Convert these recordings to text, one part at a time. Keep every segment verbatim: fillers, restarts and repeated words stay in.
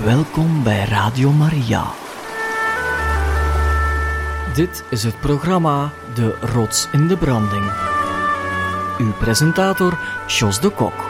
Welkom bij Radio Maria. Dit is het programma De Rots in de Branding. Uw presentator Jos de Kok.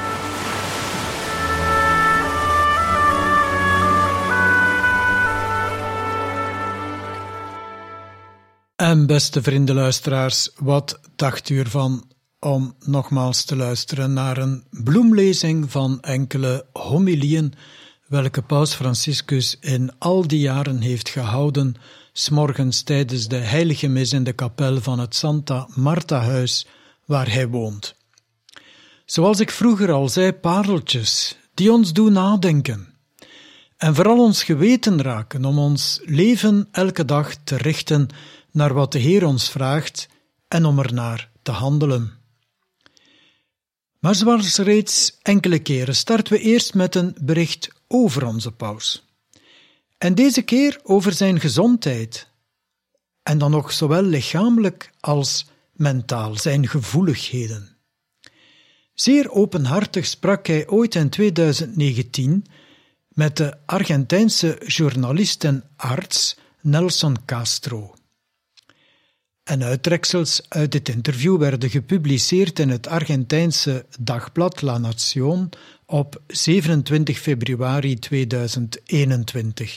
En beste vriendenluisteraars, wat dacht u ervan om nogmaals te luisteren naar een bloemlezing van enkele homilieën welke Paus Franciscus in al die jaren heeft gehouden, 's morgens tijdens de heilige mis in de kapel van het Santa Marta-huis waar hij woont. Zoals ik vroeger al zei, pareltjes die ons doen nadenken en vooral ons geweten raken om ons leven elke dag te richten naar wat de Heer ons vraagt en om ernaar te handelen. Maar zoals reeds enkele keren starten we eerst met een bericht over onze paus. En deze keer over zijn gezondheid. En dan nog zowel lichamelijk als mentaal, zijn gevoeligheden. Zeer openhartig sprak hij ooit in tweeduizend negentien met de Argentijnse journalist en arts Nelson Castro. En uittreksels uit dit interview werden gepubliceerd in het Argentijnse dagblad La Nación op zevenentwintig februari tweeduizend eenentwintig.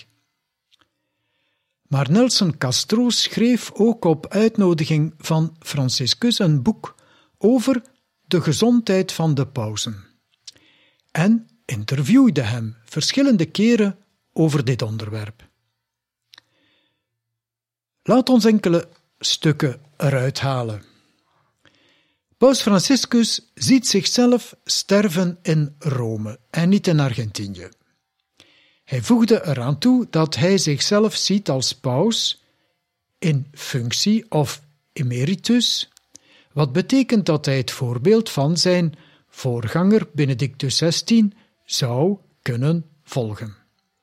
Maar Nelson Castro schreef ook op uitnodiging van Franciscus een boek over de gezondheid van de pausen en interviewde hem verschillende keren over dit onderwerp. Laat ons enkele stukken eruit halen. Paus Franciscus ziet zichzelf sterven in Rome en niet in Argentinië. Hij voegde eraan toe dat hij zichzelf ziet als paus in functie of emeritus, wat betekent dat hij het voorbeeld van zijn voorganger Benedictus zestien zou kunnen volgen.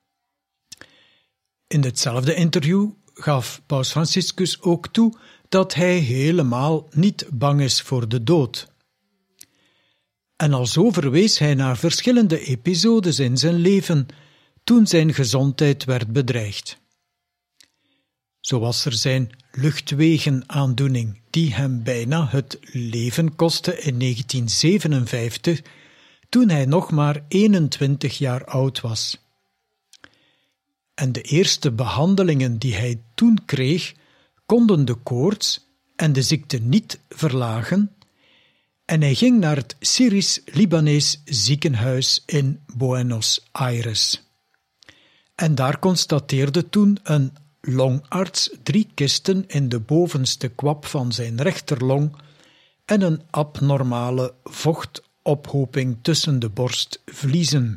In ditzelfde interview gaf Paus Franciscus ook toe dat hij helemaal niet bang is voor de dood. En alzo verwees hij naar verschillende episodes in zijn leven toen zijn gezondheid werd bedreigd. Zo was er zijn luchtwegenaandoening die hem bijna het leven kostte in negentien zevenenvijftig, toen hij nog maar eenentwintig jaar oud was. En de eerste behandelingen die hij toen kreeg, konden de koorts en de ziekte niet verlagen, en hij ging naar het Syrisch-Libanees ziekenhuis in Buenos Aires. En daar constateerde toen een longarts drie kisten in de bovenste kwap van zijn rechterlong en een abnormale vochtophoping tussen de borstvliezen.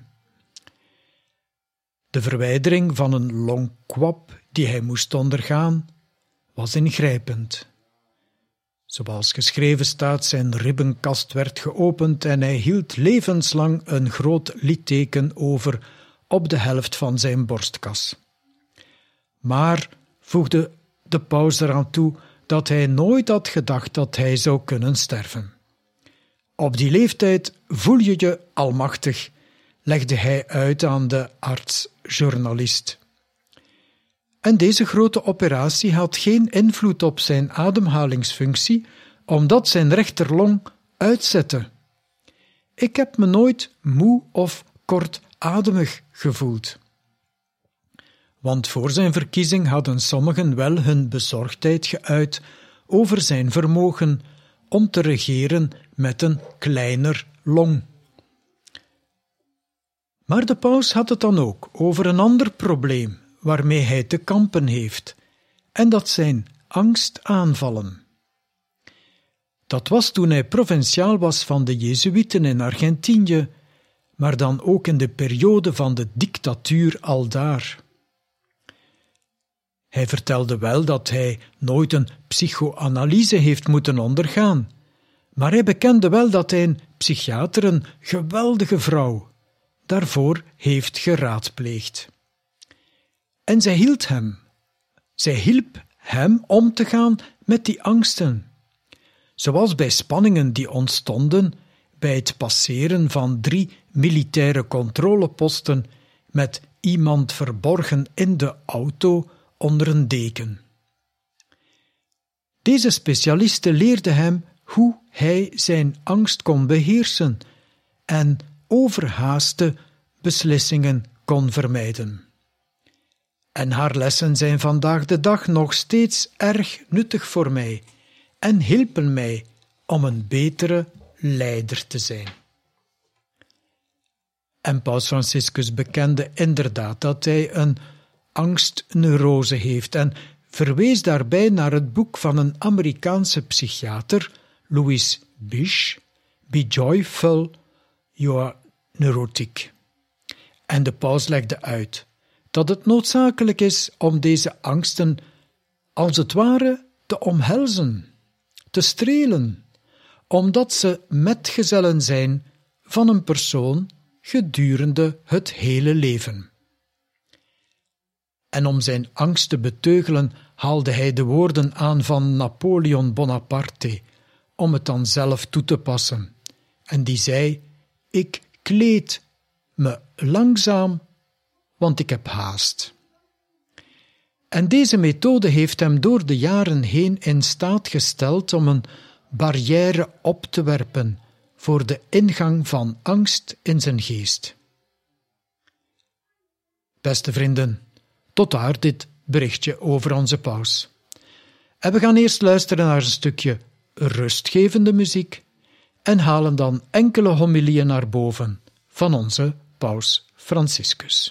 De verwijdering van een longkwap die hij moest ondergaan, was ingrijpend. Zoals geschreven staat, zijn ribbenkast werd geopend en hij hield levenslang een groot litteken over op de helft van zijn borstkas. Maar, voegde de paus eraan toe, dat hij nooit had gedacht dat hij zou kunnen sterven. Op die leeftijd voel je je almachtig, legde hij uit aan de arts-journalist. En deze grote operatie had geen invloed op zijn ademhalingsfunctie, omdat zijn rechterlong uitzette. Ik heb me nooit moe of kortademig gevoeld. Want voor zijn verkiezing hadden sommigen wel hun bezorgdheid geuit over zijn vermogen om te regeren met een kleiner long. Maar de paus had het dan ook over een ander probleem waarmee hij te kampen heeft, en dat zijn angstaanvallen. Dat was toen hij provinciaal was van de Jezuïeten in Argentinië, maar dan ook in de periode van de dictatuur aldaar. Hij vertelde wel dat hij nooit een psychoanalyse heeft moeten ondergaan, maar hij bekende wel dat hij een psychiater, een geweldige vrouw, daarvoor heeft geraadpleegd. En zij hield hem. Zij hielp hem om te gaan met die angsten. Zoals bij spanningen die ontstonden bij het passeren van drie militaire controleposten met iemand verborgen in de auto onder een deken. Deze specialiste leerde hem hoe hij zijn angst kon beheersen en overhaaste beslissingen kon vermijden. En haar lessen zijn vandaag de dag nog steeds erg nuttig voor mij en helpen mij om een betere leider te zijn. En Paus Franciscus bekende inderdaad dat hij een angstneurose heeft en verwees daarbij naar het boek van een Amerikaanse psychiater, Louis Bish, Be Joyful, You Are Neurotic. En de paus legde uit dat het noodzakelijk is om deze angsten als het ware te omhelzen, te strelen, omdat ze metgezellen zijn van een persoon gedurende het hele leven. En om zijn angst te beteugelen haalde hij de woorden aan van Napoleon Bonaparte, om het dan zelf toe te passen. En die zei: ik kleed me langzaam, want ik heb haast. En deze methode heeft hem door de jaren heen in staat gesteld om een barrière op te werpen voor de ingang van angst in zijn geest. Beste vrienden, tot daar dit berichtje over onze paus. En we gaan eerst luisteren naar een stukje rustgevende muziek en halen dan enkele homilieën naar boven van onze paus Franciscus.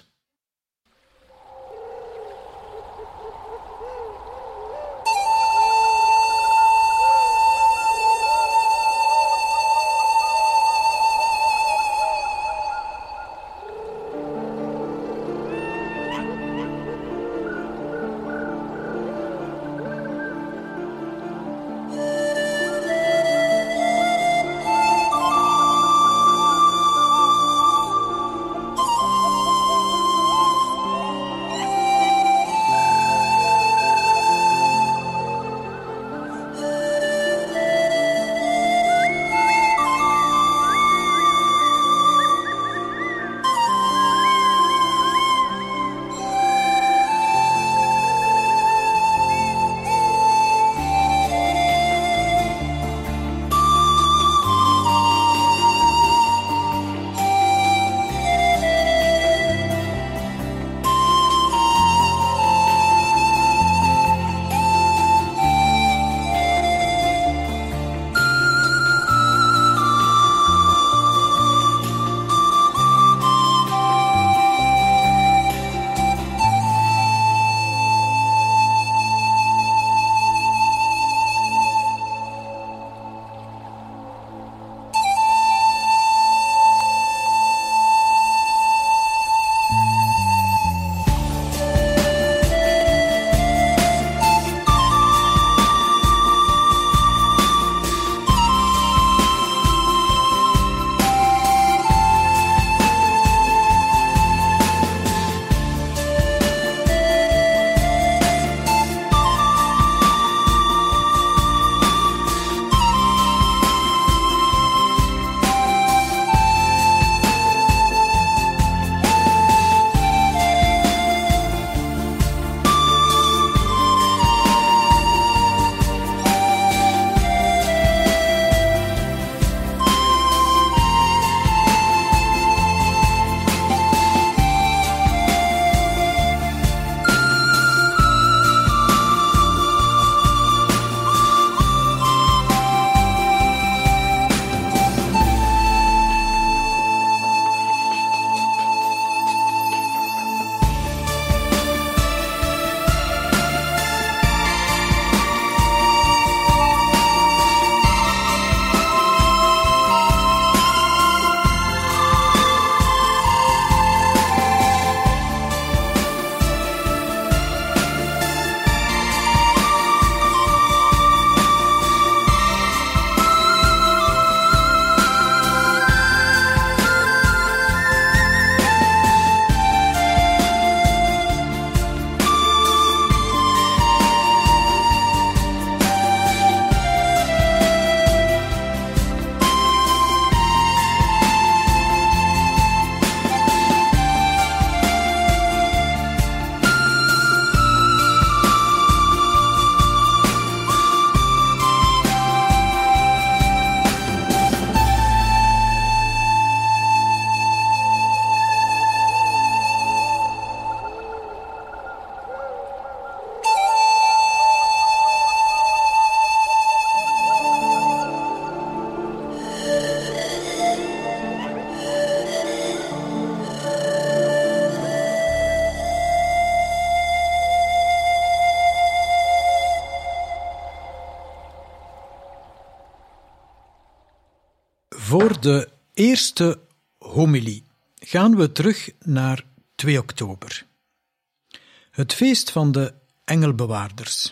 Voor de eerste homilie gaan we terug naar twee oktober. Het feest van de engelbewaarders.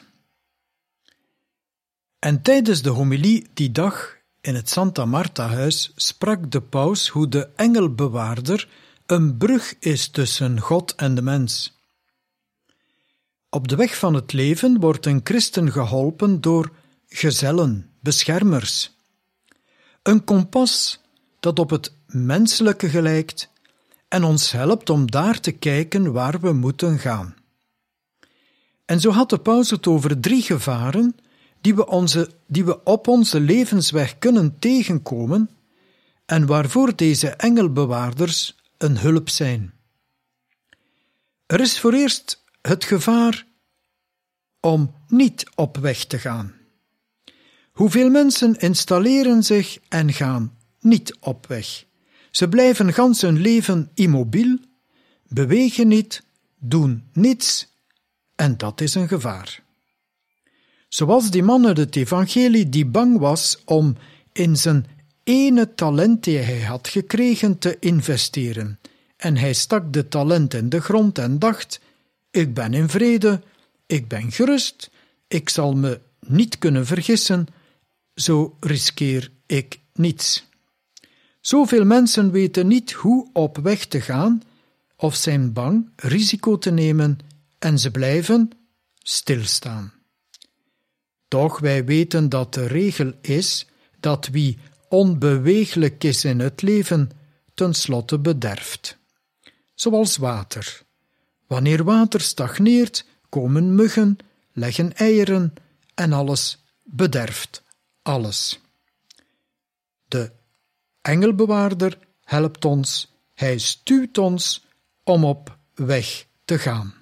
En tijdens de homilie die dag in het Santa Marta-huis sprak de paus hoe de engelbewaarder een brug is tussen God en de mens. Op de weg van het leven wordt een christen geholpen door gezellen, beschermers. Een kompas dat op het menselijke gelijkt en ons helpt om daar te kijken waar we moeten gaan. En zo had de paus het over drie gevaren die we, onze, die we op onze levensweg kunnen tegenkomen en waarvoor deze engelbewaarders een hulp zijn. Er is voor eerst het gevaar om niet op weg te gaan. Hoeveel mensen installeren zich en gaan niet op weg? Ze blijven gans hun leven immobiel, bewegen niet, doen niets, en dat is een gevaar. Zoals die man uit het evangelie die bang was om in zijn ene talent die hij had gekregen te investeren. En hij stak de talent in de grond en dacht, ik ben in vrede, ik ben gerust, ik zal me niet kunnen vergissen, zo riskeer ik niets. Zoveel mensen weten niet hoe op weg te gaan of zijn bang risico te nemen en ze blijven stilstaan. Toch wij weten dat de regel is dat wie onbeweeglijk is in het leven, tenslotte bederft. Zoals water. Wanneer water stagneert, komen muggen, leggen eieren en alles bederft. Alles. De engelbewaarder helpt ons, hij stuwt ons om op weg te gaan.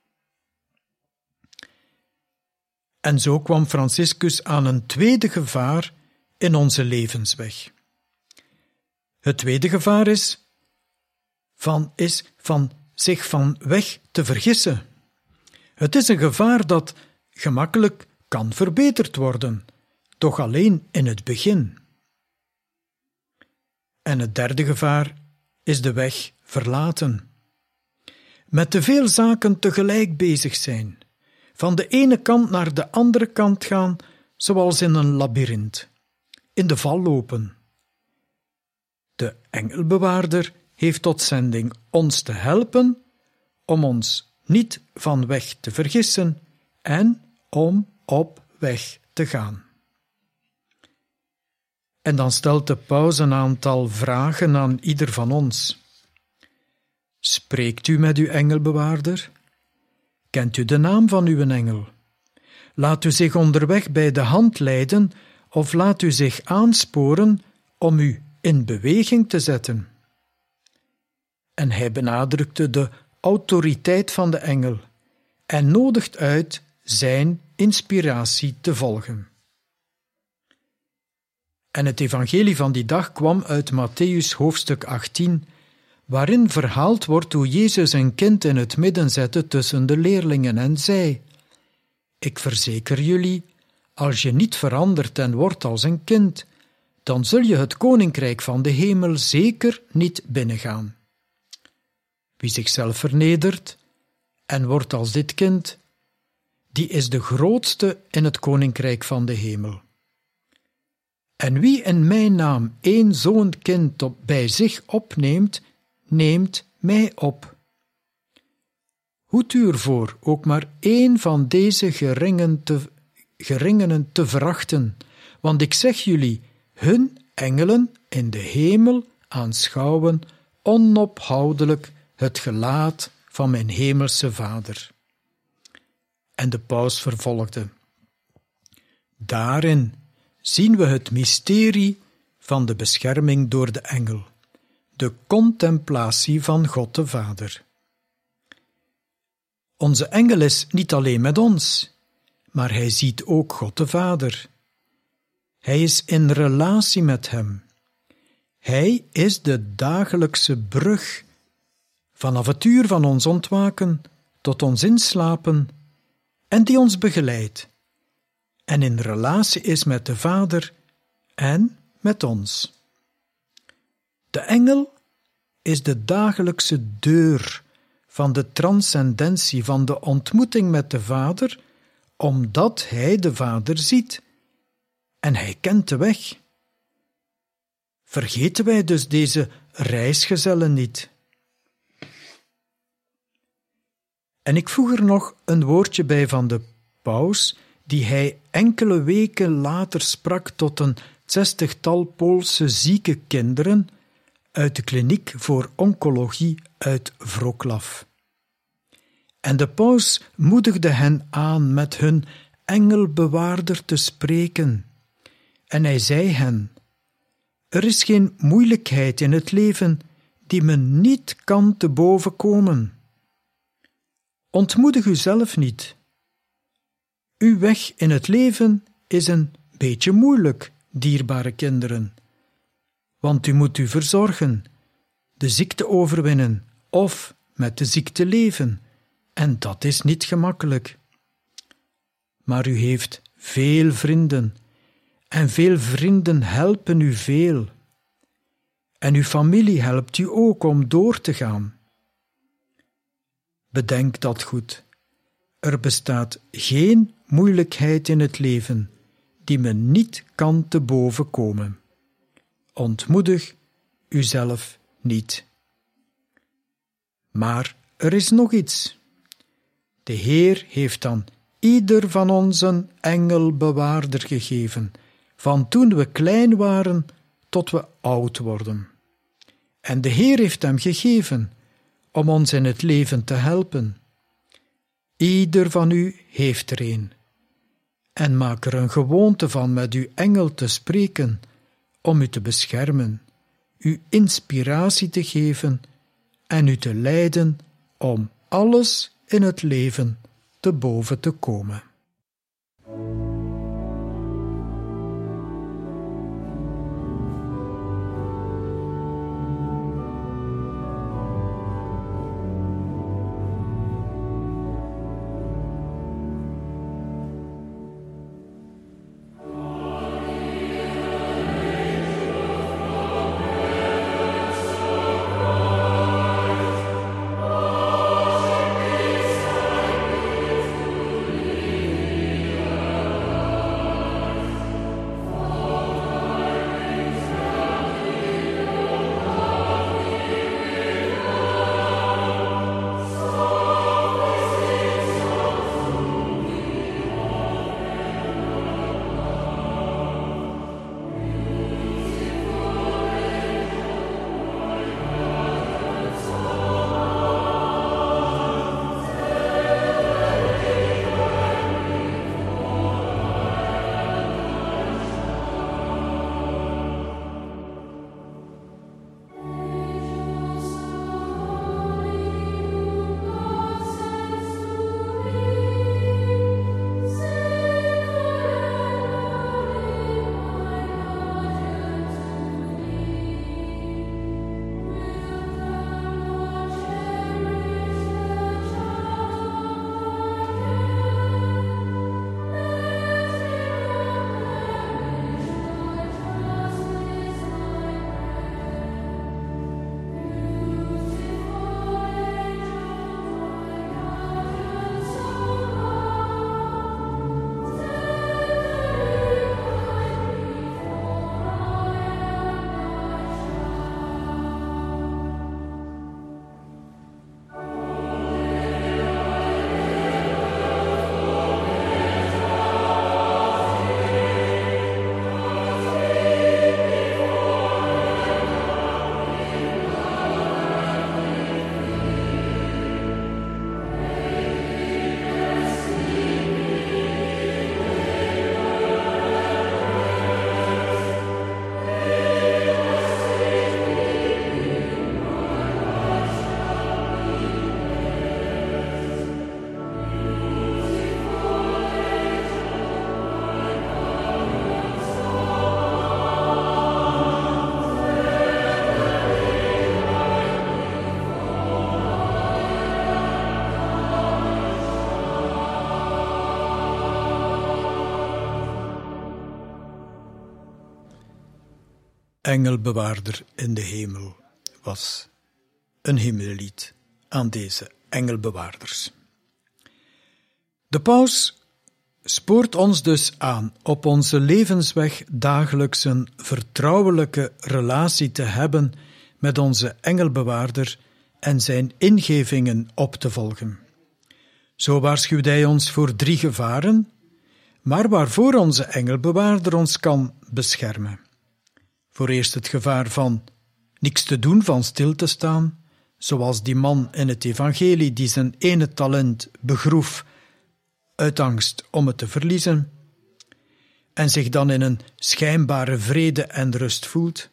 En zo kwam Franciscus aan een tweede gevaar in onze levensweg. Het tweede gevaar is van, is van zich van weg te vergissen. Het is een gevaar dat gemakkelijk kan verbeterd worden, toch alleen in het begin. En het derde gevaar is de weg verlaten. Met te veel zaken tegelijk bezig zijn, van de ene kant naar de andere kant gaan, zoals in een labyrint, in de val lopen. De engelbewaarder heeft tot zending ons te helpen om ons niet van weg te vergissen en om op weg te gaan. En dan stelt de paus een aantal vragen aan ieder van ons. Spreekt u met uw engelbewaarder? Kent u de naam van uw engel? Laat u zich onderweg bij de hand leiden of laat u zich aansporen om u in beweging te zetten? En hij benadrukte de autoriteit van de engel en nodigt uit zijn inspiratie te volgen. En het evangelie van die dag kwam uit Mattheüs hoofdstuk achttien, waarin verhaald wordt hoe Jezus een kind in het midden zette tussen de leerlingen en zei: Ik verzeker jullie, als je niet verandert en wordt als een kind, dan zul je het koninkrijk van de hemel zeker niet binnengaan. Wie zichzelf vernedert en wordt als dit kind, die is de grootste in het koninkrijk van de hemel. En wie in mijn naam één zo'n kind op, bij zich opneemt, neemt mij op. Hoed u ervoor ook maar één van deze geringen te, geringenen te verachten, want ik zeg jullie, hun engelen in de hemel aanschouwen onophoudelijk het gelaat van mijn hemelse Vader. En de paus vervolgde: Daarin zien we het mysterie van de bescherming door de engel, de contemplatie van God de Vader. Onze engel is niet alleen met ons, maar hij ziet ook God de Vader. Hij is in relatie met hem. Hij is de dagelijkse brug vanaf het uur van ons ontwaken tot ons inslapen en die ons begeleidt en in relatie is met de Vader en met ons. De engel is de dagelijkse deur van de transcendentie, van de ontmoeting met de Vader, omdat hij de Vader ziet. En hij kent de weg. Vergeten wij dus deze reisgezellen niet. En ik voeg er nog een woordje bij van de paus, die hij enkele weken later sprak tot een zestigtal Poolse zieke kinderen uit de kliniek voor oncologie uit Wrocław. En de paus moedigde hen aan met hun engelbewaarder te spreken. En hij zei hen: er is geen moeilijkheid in het leven die men niet kan te boven komen. Ontmoedig uzelf niet. Uw weg in het leven is een beetje moeilijk, dierbare kinderen, want u moet u verzorgen, de ziekte overwinnen of met de ziekte leven, en dat is niet gemakkelijk. Maar u heeft veel vrienden, en veel vrienden helpen u veel. En uw familie helpt u ook om door te gaan. Bedenk dat goed. Er bestaat geen moeilijkheid in het leven die men niet kan te boven komen. Ontmoedig uzelf niet. Maar er is nog iets. De Heer heeft dan ieder van ons een engelbewaarder gegeven, van toen we klein waren tot we oud worden. En de Heer heeft hem gegeven om ons in het leven te helpen. Ieder van u heeft er een. En maak er een gewoonte van met uw engel te spreken, om u te beschermen, u inspiratie te geven en u te leiden om alles in het leven te boven te komen. engelbewaarder in de hemel was een hymnelied aan deze engelbewaarders. De paus spoort ons dus aan op onze levensweg dagelijks een vertrouwelijke relatie te hebben met onze engelbewaarder en zijn ingevingen op te volgen. Zo waarschuwt hij ons voor drie gevaren, maar waarvoor onze engelbewaarder ons kan beschermen. Voor eerst het gevaar van niks te doen, van stil te staan, zoals die man in het evangelie die zijn ene talent begroef uit angst om het te verliezen en zich dan in een schijnbare vrede en rust voelt.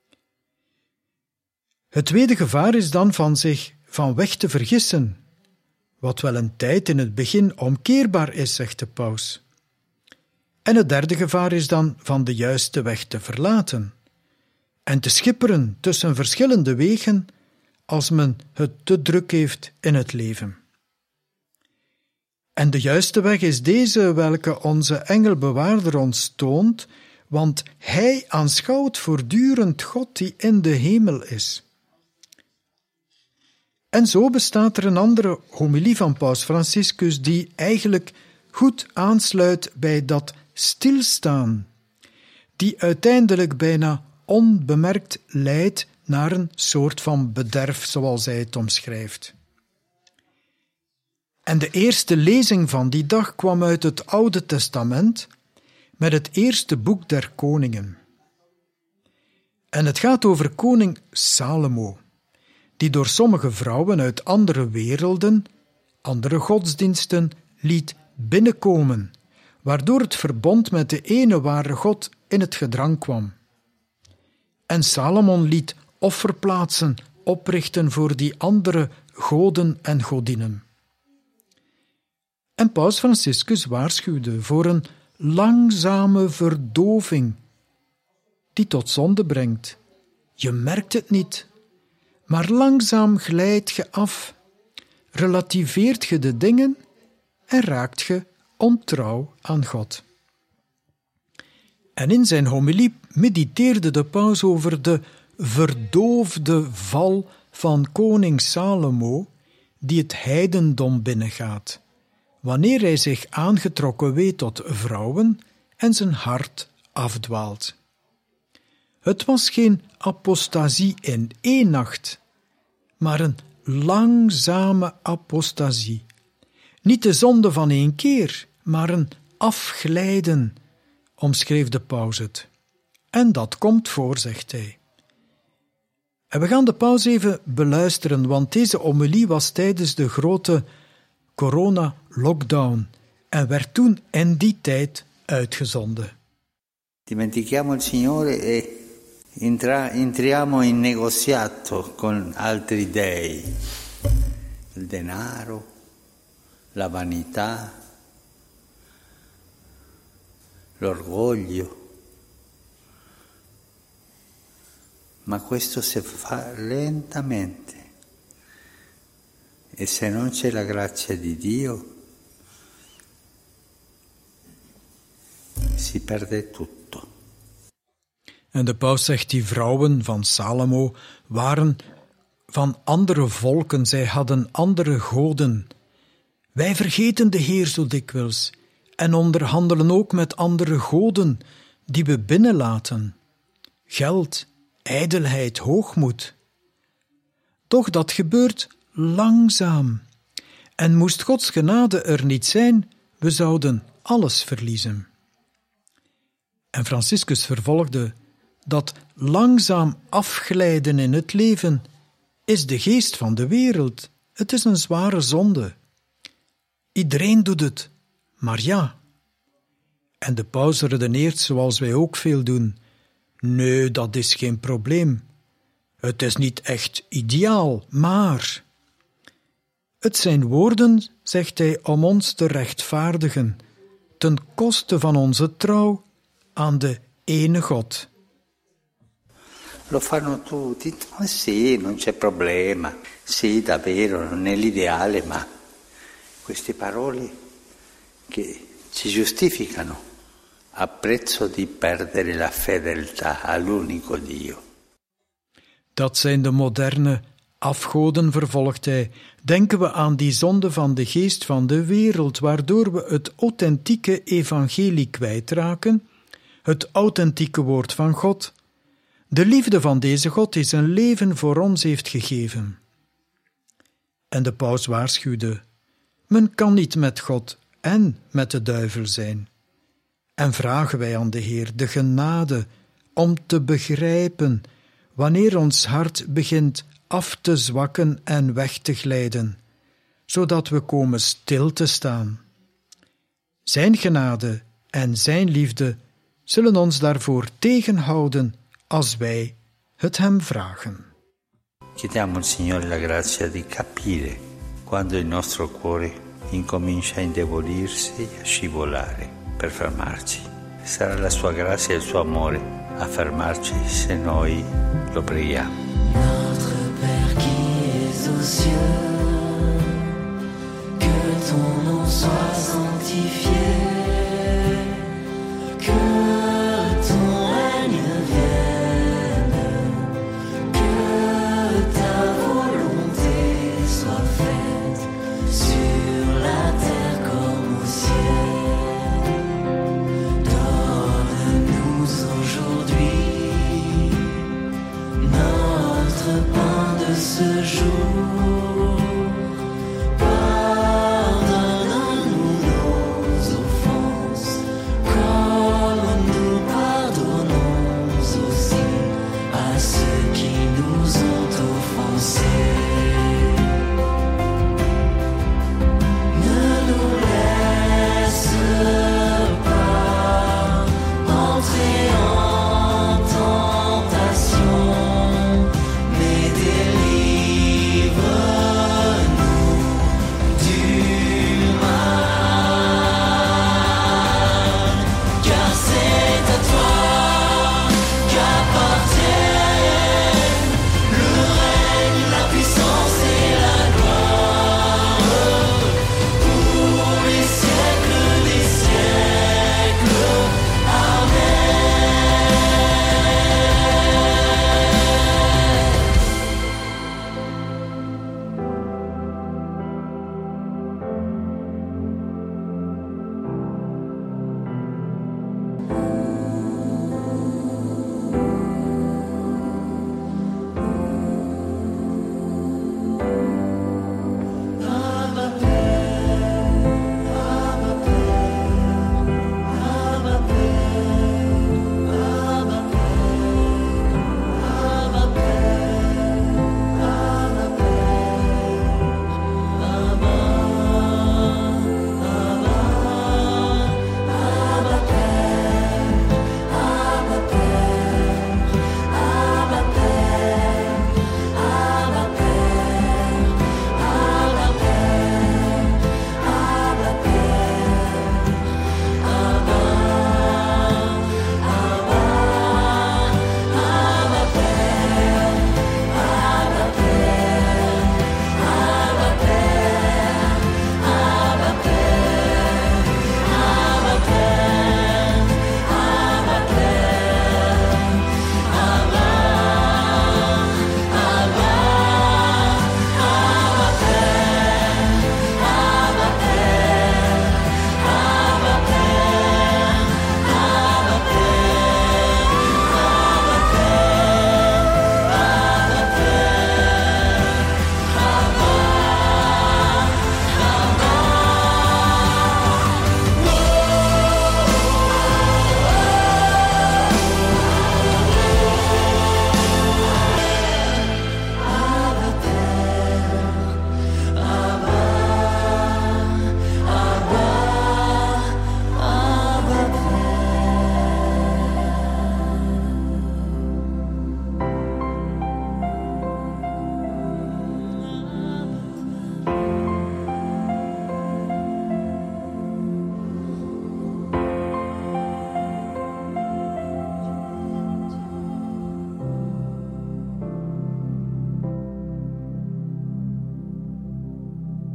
Het tweede gevaar is dan van zich van weg te vergissen, wat wel een tijd in het begin omkeerbaar is, zegt de paus. En het derde gevaar is dan van de juiste weg te verlaten en te schipperen tussen verschillende wegen als men het te druk heeft in het leven. En de juiste weg is deze welke onze engelbewaarder ons toont, want hij aanschouwt voortdurend God die in de hemel is. En zo bestaat er een andere homilie van Paus Franciscus die eigenlijk goed aansluit bij dat stilstaan, die uiteindelijk bijna onbemerkt leidt naar een soort van bederf, zoals hij het omschrijft. En de eerste lezing van die dag kwam uit het Oude Testament met het eerste boek der koningen. En het gaat over koning Salomo, die door sommige vrouwen uit andere werelden, andere godsdiensten, liet binnenkomen, waardoor het verbond met de ene ware God in het gedrang kwam. En Salomon liet offerplaatsen oprichten voor die andere goden en godinnen. En Paus Franciscus waarschuwde voor een langzame verdoving die tot zonde brengt. Je merkt het niet, maar langzaam glijdt je af, relativeert je de dingen en raakt je ontrouw aan God. En in zijn homilie mediteerde de paus over de verdoofde val van koning Salomo die het heidendom binnengaat, wanneer hij zich aangetrokken weet tot vrouwen en zijn hart afdwaalt. Het was geen apostasie in één nacht, maar een langzame apostasie. Niet de zonde van één keer, maar een afglijden, omschreef de paus het. En dat komt voor, zegt hij. En we gaan de paus even beluisteren, want deze homilie was tijdens de grote corona-lockdown en werd toen in die tijd uitgezonden. Dimentichiamo il Signore e entra, entriamo in negoziato con altri dei, il denaro, la vanità, l'orgoglio. Ma questo si fa lentamente e se non c'è la grazia di Dio si perde tutto. En de paus zegt, die vrouwen van Salomo waren van andere volken, zij hadden andere goden. Wij vergeten de Heer zo dikwijls en onderhandelen ook met andere goden die we binnenlaten. Geld, ijdelheid, hoogmoed. Toch dat gebeurt langzaam. En moest Gods genade er niet zijn, we zouden alles verliezen. En Franciscus vervolgde, dat langzaam afglijden in het leven is de geest van de wereld. Het is een zware zonde. Iedereen doet het, maar ja. En de paus redeneert zoals wij ook veel doen. Nee, dat is geen probleem. Het is niet echt ideaal, maar... Het zijn woorden, zegt hij, om ons te rechtvaardigen, ten koste van onze trouw aan de ene God. Lo fanno tutti, ma sì, non c'è problema. Sì, davvero, non è l'ideale, ma queste parole che ci giustificano a prezzo di perdere la fedeltà all'unico Dio. Dat zijn de moderne afgoden, vervolgt hij. Denken we aan die zonde van de geest van de wereld, waardoor we het authentieke evangelie kwijtraken, het authentieke woord van God, de liefde van deze God die zijn leven voor ons heeft gegeven. En de paus waarschuwde, men kan niet met God en met de duivel zijn. En vragen wij aan de Heer de genade om te begrijpen wanneer ons hart begint af te zwakken en weg te glijden, zodat we komen stil te staan. Zijn genade en zijn liefde zullen ons daarvoor tegenhouden als wij het hem vragen. Chiediamo al Signore la grazia di capire quando il nostro cuore incomincia a indebolirsi e a scivolare per fermarci. Sarà la sua grazia e il suo amore a fermarci se noi lo preghiamo. Notre Père qui es aux cieux, que ton nom soit sanctifié, que ton règne vienne, que ta volonté soit faite sur la terre comme au ciel. Donne-nous aujourd'hui notre pain de ce jour. Pardonne-nous nos offenses, comme nous pardonnons aussi à ceux qui nous ont offensés. Ne nous laisse pas entrer en tentation, mais délivre-nous du mal. Car c'est à toi qu'appartiennent le règne, la puissance et la gloire pour les siècles des siècles.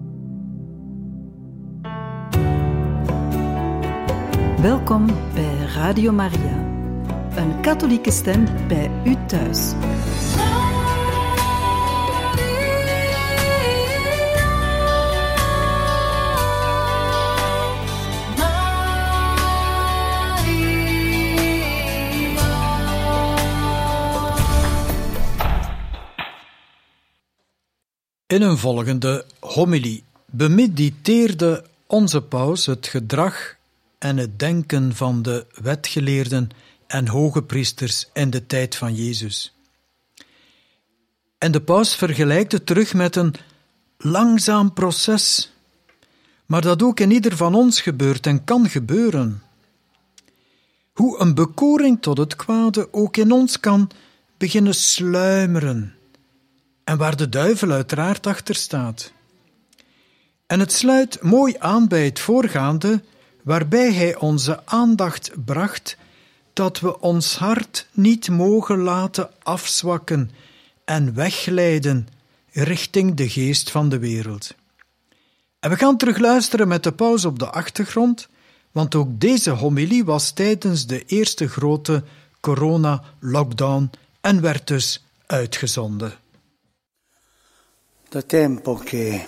Welkom bij Radio Maria. Een katholieke stem bij u thuis. In een volgende homilie bemediteerde onze paus het gedrag en het denken van de wetgeleerden en hoge priesters in de tijd van Jezus. En de paus vergelijkt het terug met een langzaam proces, maar dat ook in ieder van ons gebeurt en kan gebeuren. Hoe een bekoring tot het kwade ook in ons kan beginnen sluimeren, en waar de duivel uiteraard achter staat. En het sluit mooi aan bij het voorgaande, waarbij hij onze aandacht bracht dat we ons hart niet mogen laten afzwakken en wegglijden richting de geest van de wereld. En we gaan terug luisteren met de paus op de achtergrond, want ook deze homilie was tijdens de eerste grote corona-lockdown en werd dus uitgezonden. Da tempo che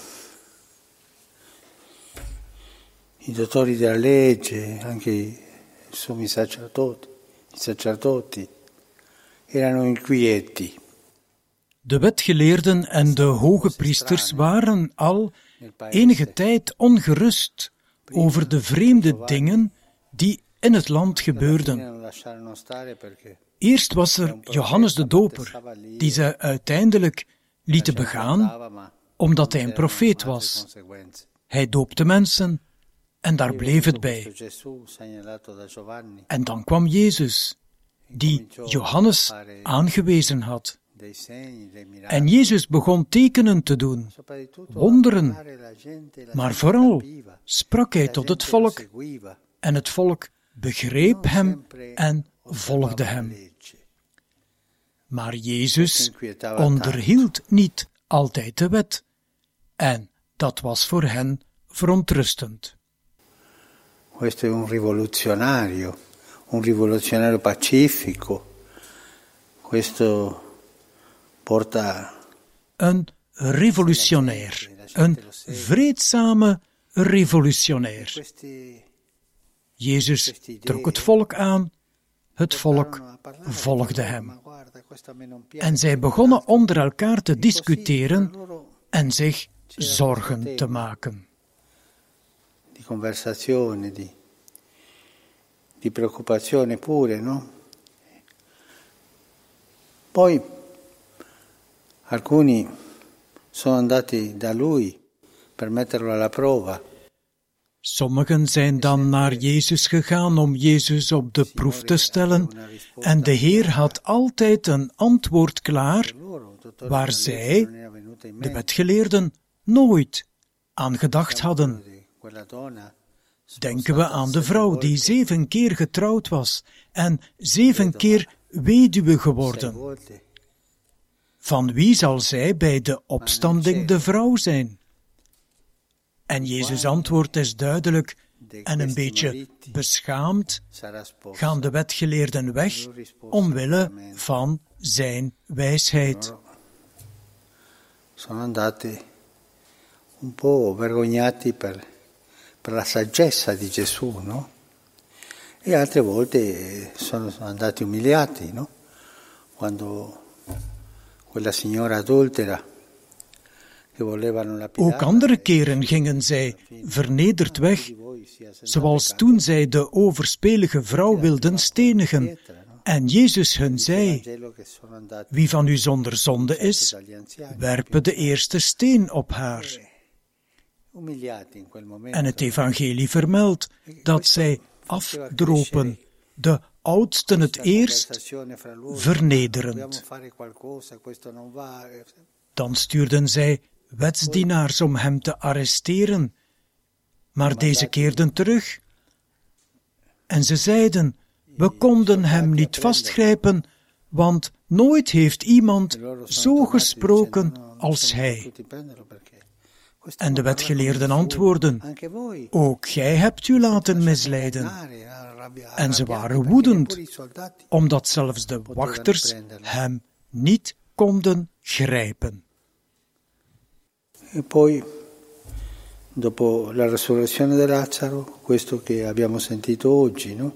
i dottori della legge, anche i sommi sacerdoti, i sacerdoti, erano inquieti. De wetgeleerden en de hoge priesters waren al enige tijd ongerust over de vreemde dingen die in het land gebeurden. Eerst was er Johannes de Doper, die ze uiteindelijk lieten begaan, omdat hij een profeet was. Hij doopte mensen en daar bleef het bij. En dan kwam Jezus, die Johannes aangewezen had. En Jezus begon tekenen te doen, wonderen, maar vooral sprak hij tot het volk, en het volk begreep hem en volgde hem. Maar Jezus onderhield niet altijd de wet, en dat was voor hen verontrustend. Questo è un rivoluzionario, un rivoluzionario pacifico. Questo porta Een revolutionair, een vreedzame revolutionair. Jezus trok het volk aan, het volk volgde hem. En zij begonnen onder elkaar te discussiëren en zich zorgen te maken. Di conversazione, di, di preoccupazione pure, no? Poi alcuni sono andati da lui per metterlo alla prova. Sommigen zijn dan naar Jezus gegaan om Jezus op de proef te stellen, en de Heer had altijd een antwoord klaar, waar zij, de wetgeleerden, nooit aan gedacht hadden. Denken we aan de vrouw die zeven keer getrouwd was en zeven keer weduwe geworden. Van wie zal zij bij de opstanding de vrouw zijn? En Jezus' antwoord is duidelijk en een beetje beschaamd gaan de wetgeleerden weg omwille van zijn wijsheid. Sono andati un po' vergognati per, per la saggezza di Gesù, no? E altre volte sono andati umiliati, no? Quando quella signora adultera. Ook andere keren gingen zij vernederd weg, zoals toen zij de overspelige vrouw wilden stenigen. En Jezus hun zei, wie van u zonder zonde is, werpe de eerste steen op haar. En het evangelie vermeldt dat zij afdropen, de oudsten het eerst, vernederend. Dan stuurden zij wetsdienaars om hem te arresteren, maar deze keerden terug. En ze zeiden, we konden hem niet vastgrijpen, want nooit heeft iemand zo gesproken als hij. En de wetgeleerden antwoorden, ook gij hebt u laten misleiden. En ze waren woedend, omdat zelfs de wachters hem niet konden grijpen. E poi, dopo la resurrezione di Lazzaro, questo che abbiamo sentito oggi, no?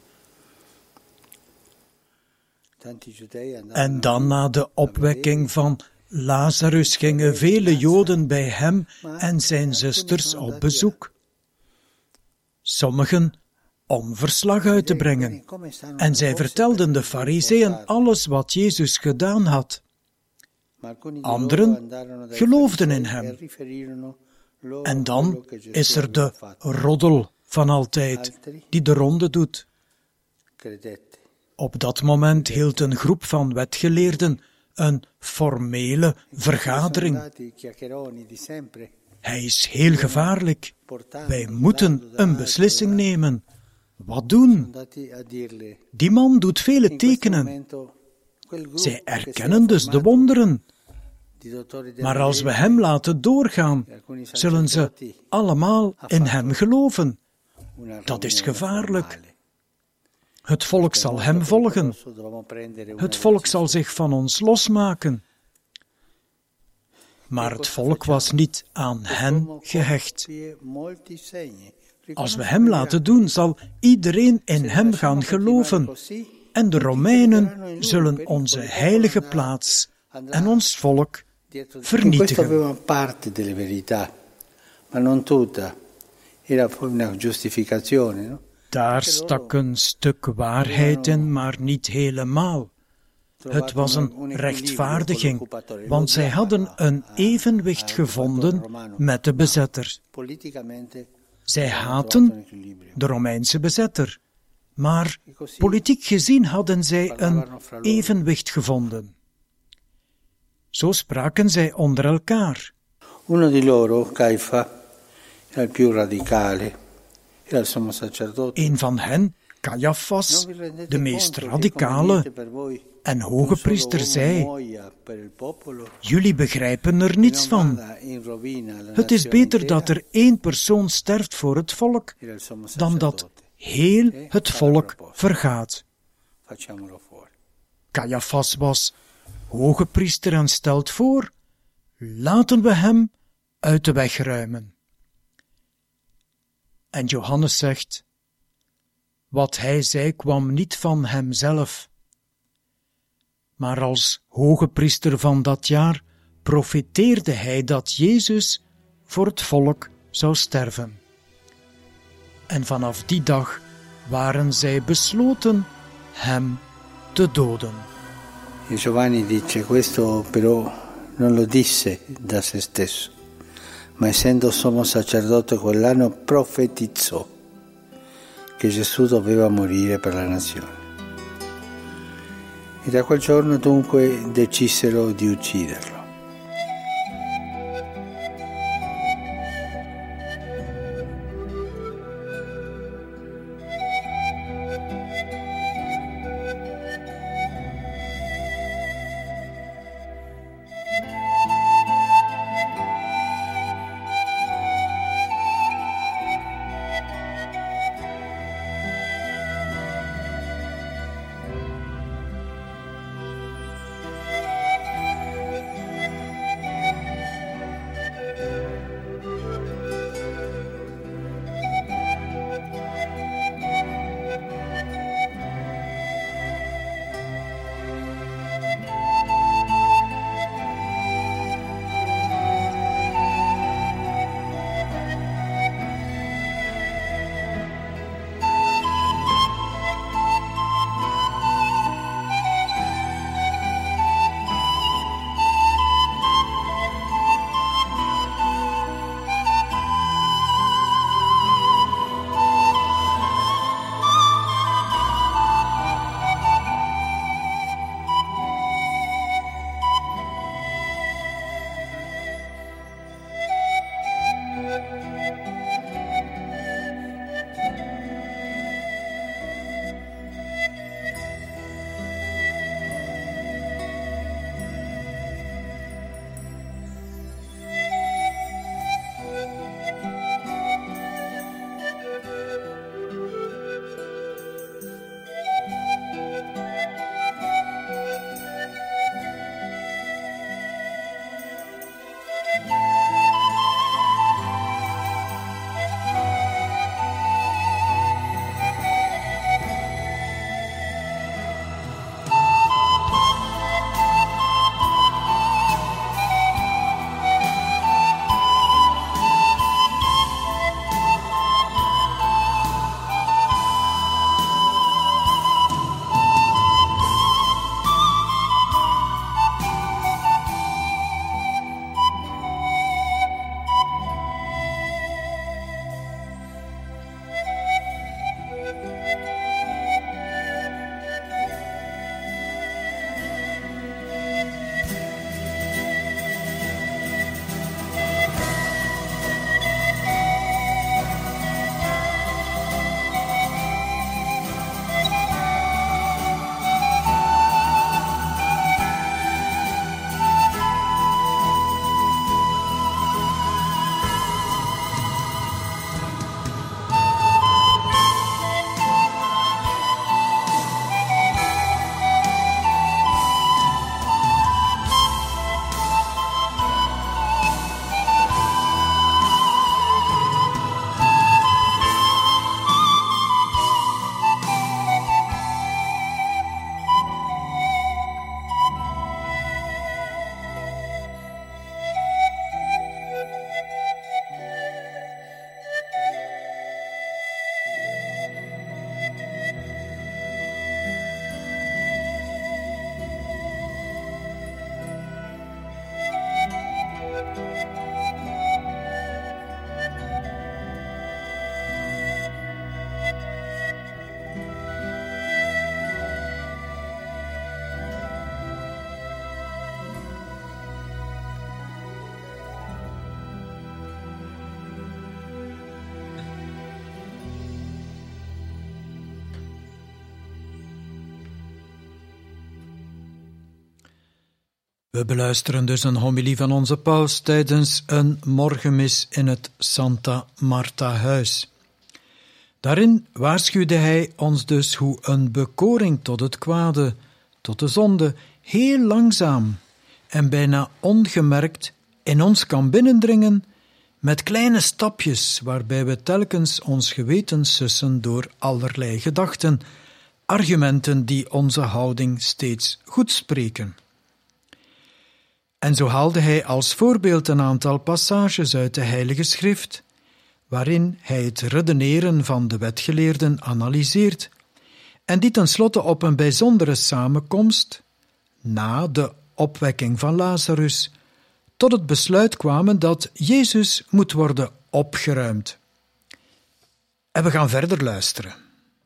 En dan na de opwekking van Lazarus gingen vele Joden bij hem en zijn zusters op bezoek. Sommigen om verslag uit te brengen. En zij vertelden de Farizeeën alles wat Jezus gedaan had. Anderen geloofden in hem. En dan is er de roddel van altijd, die de ronde doet. Op dat moment hield een groep van wetgeleerden een formele vergadering. Hij is heel gevaarlijk. Wij moeten een beslissing nemen. Wat doen? Die man doet vele tekenen. Zij erkennen dus de wonderen. Maar als we hem laten doorgaan, zullen ze allemaal in hem geloven. Dat is gevaarlijk. Het volk zal hem volgen. Het volk zal zich van ons losmaken. Maar het volk was niet aan hen gehecht. Als we hem laten doen, zal iedereen in hem gaan geloven. En de Romeinen zullen onze heilige plaats en ons volk vernietigen. Questo aveva parte delle verità, ma non tutta. Era poi una giustificazione, no? Daar stak een stuk waarheid in, maar niet helemaal. Het was een rechtvaardiging, want zij hadden een evenwicht gevonden met de bezetter. Zij haatten de Romeinse bezetter, maar politiek gezien hadden zij een evenwicht gevonden. Zo spraken zij onder elkaar. Uno di loro, Caifa, era il più radicale. Een van hen, Caiaphas, de meest radicale en hoge priester, zei: jullie begrijpen er niets van. Het is beter dat er één persoon sterft voor het volk, dan dat heel het volk vergaat. Caiaphas was hoge priester en stelt voor: laten we hem uit de weg ruimen. En Johannes zegt: wat hij zei kwam niet van hemzelf. Maar als hoge priester van dat jaar profeteerde hij dat Jezus voor het volk zou sterven. En vanaf die dag waren zij besloten hem te doden. E Giovanni dice: questo però non lo disse da se stesso, ma essendo sommo sacerdote quell'anno profetizzò che Gesù doveva morire per la nazione. E da quel giorno dunque decisero di ucciderlo. We beluisteren dus een homilie van onze paus tijdens een morgenmis in het Santa Marta-huis. Daarin waarschuwde hij ons dus hoe een bekoring tot het kwade, tot de zonde, heel langzaam en bijna ongemerkt in ons kan binnendringen met kleine stapjes waarbij we telkens ons geweten sussen door allerlei gedachten, argumenten die onze houding steeds goed spreken. En zo haalde hij als voorbeeld een aantal passages uit de Heilige Schrift, waarin hij het redeneren van de wetgeleerden analyseert, en die tenslotte op een bijzondere samenkomst, na de opwekking van Lazarus, tot het besluit kwamen dat Jezus moet worden opgeruimd. En we gaan verder luisteren.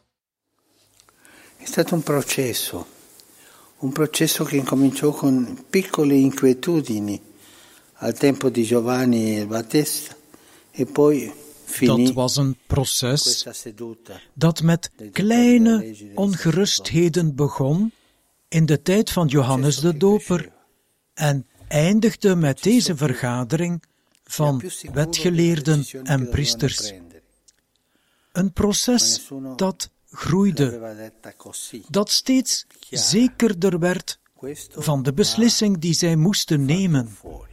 È stato un processo, un processo che incominciò con piccole inquietudini al tempo di Giovanni il Battista e poi finì. Dat was een proces dat met kleine ongerustheden begon in de tijd van Johannes de Doper en eindigde met deze vergadering van wetgeleerden en priesters. Een proces dat groeide, dat steeds zekerder werd van de beslissing die zij moesten nemen.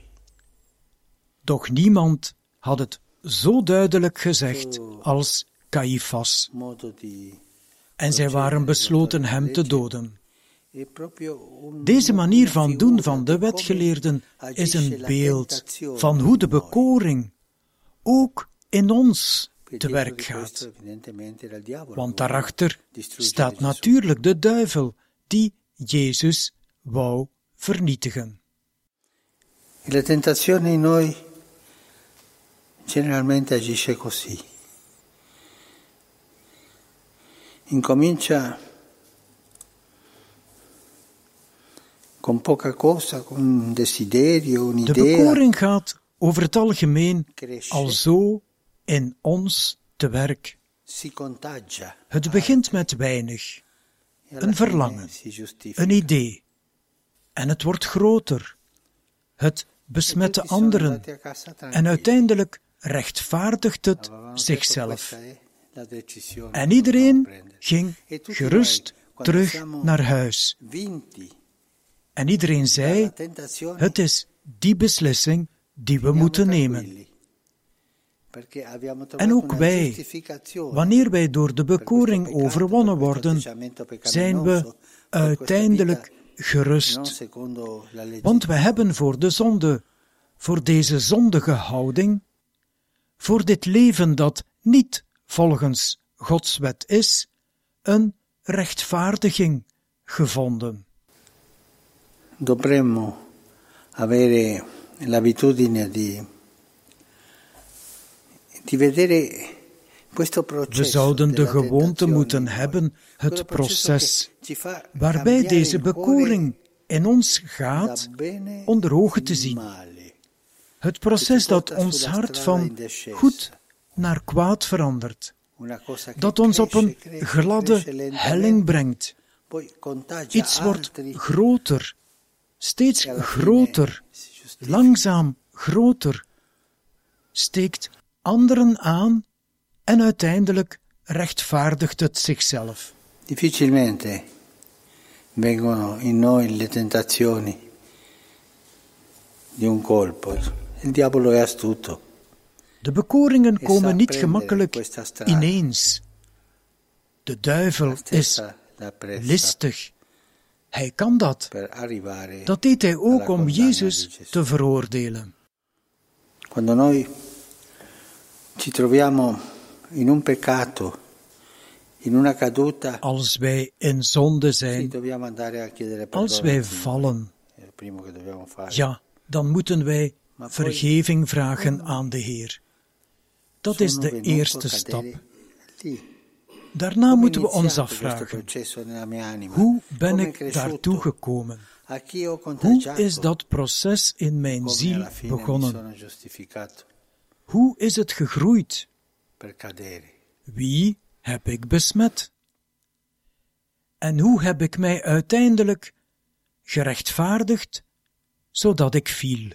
Doch niemand had het zo duidelijk gezegd als Caiaphas. En zij waren besloten hem te doden. Deze manier van doen van de wetgeleerden is een beeld van hoe de bekoring ook in ons te werk gaat. Want daarachter staat natuurlijk de duivel die Jezus wou vernietigen. La tentazione in noi generalmente agisce così. Incomincia con poca cosa, con un desiderio, un'idea. De bekoring gaat over het algemeen al zo in ons te werk. Het begint met weinig, een verlangen, een idee, en het wordt groter. Het besmet de anderen en uiteindelijk rechtvaardigt het zichzelf. En iedereen ging gerust terug naar huis. En iedereen zei, het is die beslissing die we moeten nemen. En ook wij, wanneer wij door de bekoring overwonnen worden, zijn we uiteindelijk gerust. Want we hebben voor de zonde, voor deze zondige houding, voor dit leven dat niet volgens Gods wet is, een rechtvaardiging gevonden. Dovremmo avere l'abitudine di di vedere questo processo. We zouden de gewoonte moeten hebben het proces waarbij deze bekoring in ons gaat onder ogen te zien. Het proces dat ons hart van goed naar kwaad verandert, dat ons op een gladde helling brengt. Iets wordt groter, steeds groter, langzaam groter, steekt anderen aan en uiteindelijk rechtvaardigt het zichzelf. Difficilmente vengono in noi le tentazioni di un colpo. Il diavolo è astuto. De bekoringen komen niet gemakkelijk ineens. De duivel is listig. Hij kan dat. Dat deed hij ook om Jezus te veroordelen. Quando noi ci troviamo in un peccato, in una caduta, als wij in zonde zijn, als wij vallen, ja, dan moeten wij vergeving vragen aan de Heer. Dat is de eerste stap. Daarna moeten we ons afvragen, hoe ben ik daartoe gekomen? Hoe is dat proces in mijn ziel begonnen? Hoe is het gegroeid? Wie heb ik besmet? En hoe heb ik mij uiteindelijk gerechtvaardigd zodat ik viel.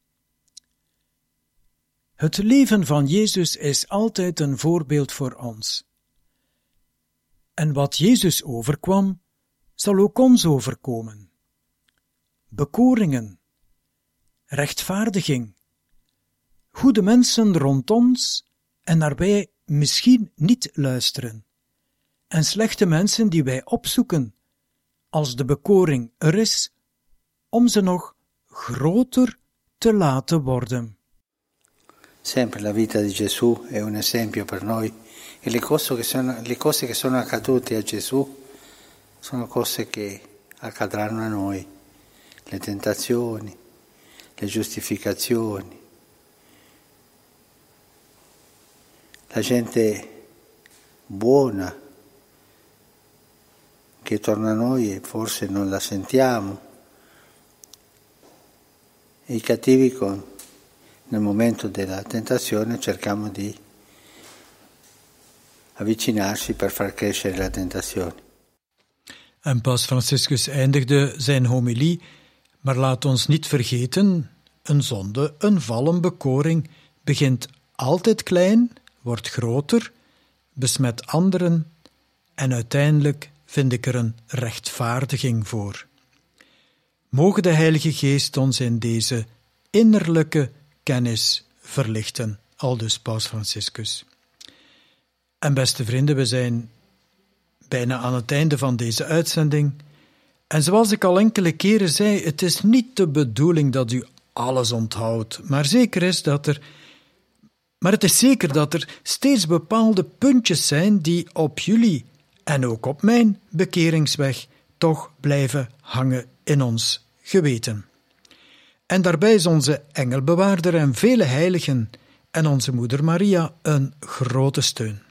Het leven van Jezus is altijd een voorbeeld voor ons. En wat Jezus overkwam, zal ook ons overkomen. Bekoringen, rechtvaardiging, goede mensen rond ons en naar wij misschien niet luisteren, en slechte mensen die wij opzoeken, als de bekoring er is, om ze nog groter te laten worden. Sempre la vita di Gesù è un esempio per noi e le cose che sono, le cose che sono accadute a Gesù sono cose che accadranno a noi, le tentazioni, le giustificazioni, la gente buona che torna a noi e forse non la sentiamo, e i cattivi con, nel momento della tentazione cerchiamo di avvicinarsi per far crescere la tentazione. En Paus Franciscus eindigde zijn homilie, maar laat ons niet vergeten, een zonde, een val, een bekoring begint altijd klein, wordt groter, besmet anderen en uiteindelijk vind ik er een rechtvaardiging voor. Mogen de Heilige Geest ons in deze innerlijke kennis verlichten, aldus Paus Franciscus. En beste vrienden, we zijn bijna aan het einde van deze uitzending. En zoals ik al enkele keren zei, het is niet de bedoeling dat u alles onthoudt, maar zeker is dat er Maar het is zeker dat er steeds bepaalde puntjes zijn die op jullie en ook op mijn bekeringsweg toch blijven hangen in ons geweten. En daarbij is onze engelbewaarder en vele heiligen en onze moeder Maria een grote steun.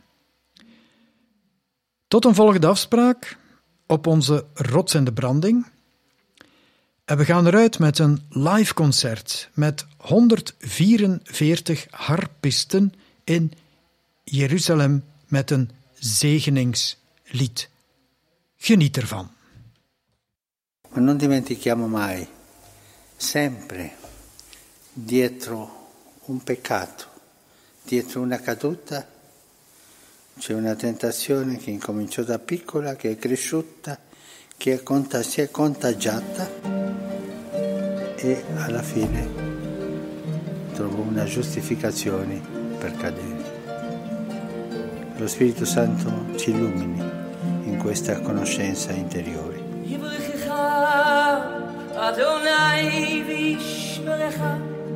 Tot een volgende afspraak op onze Rots in de Branding. En we gaan eruit met een live concert met honderdvierenveertig harpisten in Jeruzalem met een zegeningslied. Geniet ervan. Ma non dimentichiamo mai, sempre, dietro un peccato, dietro una caduta, c'è una tentazione che incominciò da piccola, che è cresciuta, che è cont- si è contagiata e alla fine trovò una giustificazione per cadere. Lo Spirito Santo ci illumini in questa conoscenza interiore. Adonai vishmerecha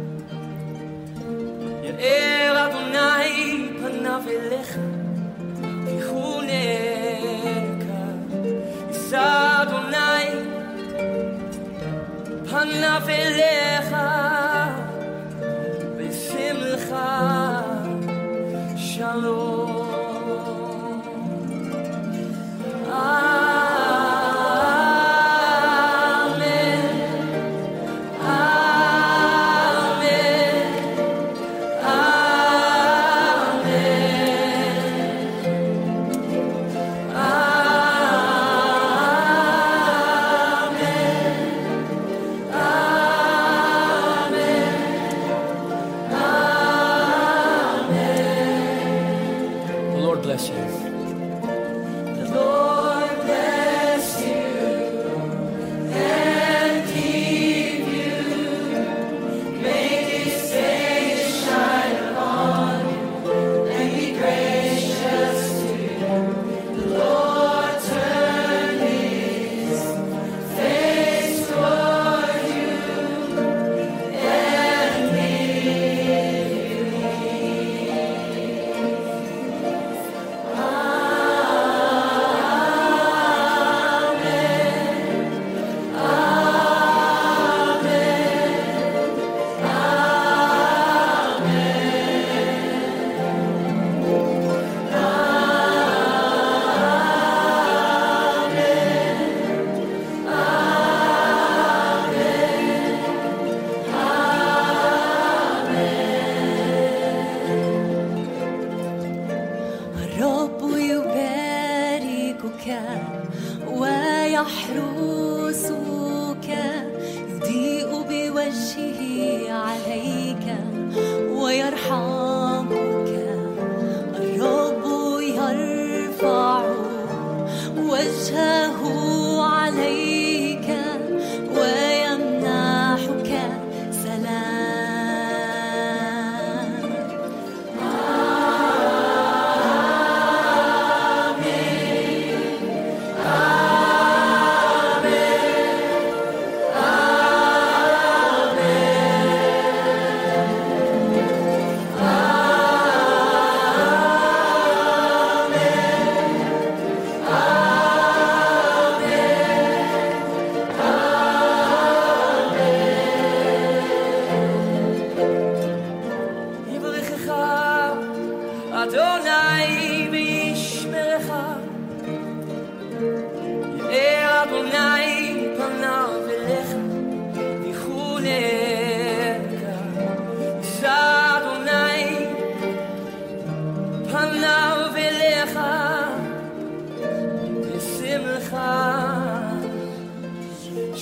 Ye'er Adonai panav elecha Vichuneka Yisa Adonai panav elecha V'sim lecha Shalom.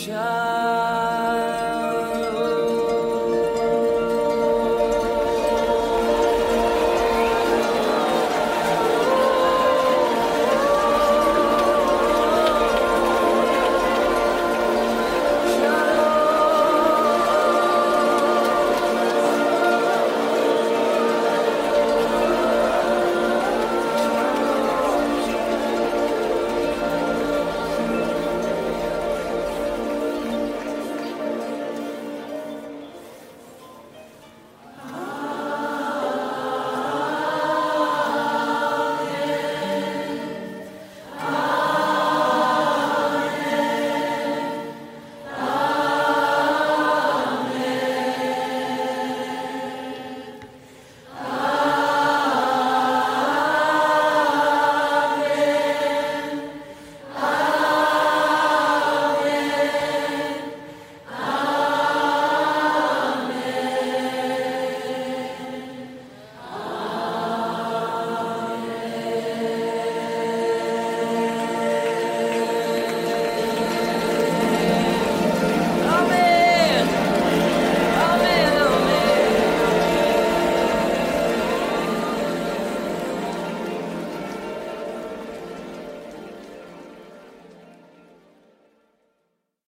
Shah.